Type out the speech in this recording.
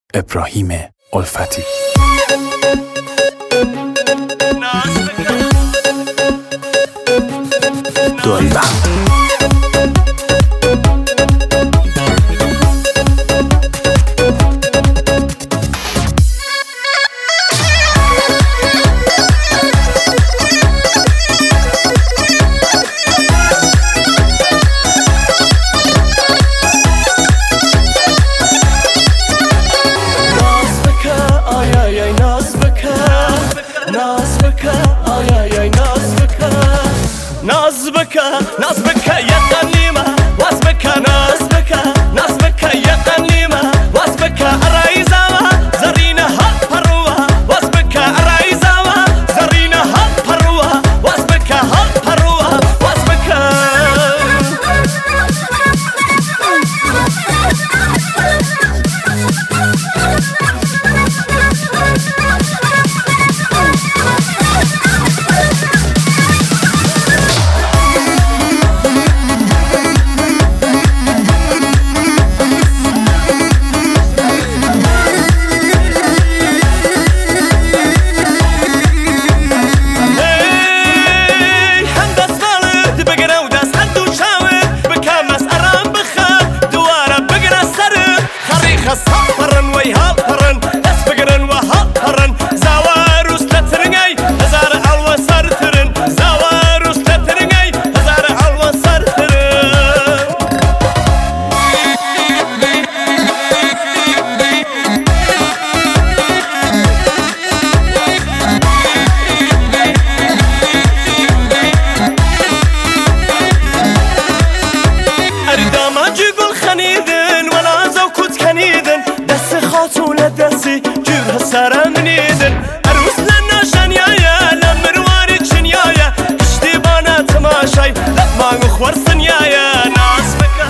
ابراهیم الفتی. دلبند ناز بکە یەقەن نیمە واز بکە ناز بکە یەقەن نیمە واز بکە ئەڕایی زاوە زەڕینە هەڵ پەڕووە واز بکە ئەڕایی زاوە زەڕینە هەڵ پەڕووە واز بکە هەڵ پەڕووە واز بکە جور هسارة منيدن أروس لنا شنيايا لمرواني تشنيايا اشتبانا تماشاي لما نخور صنيايا ناس بكا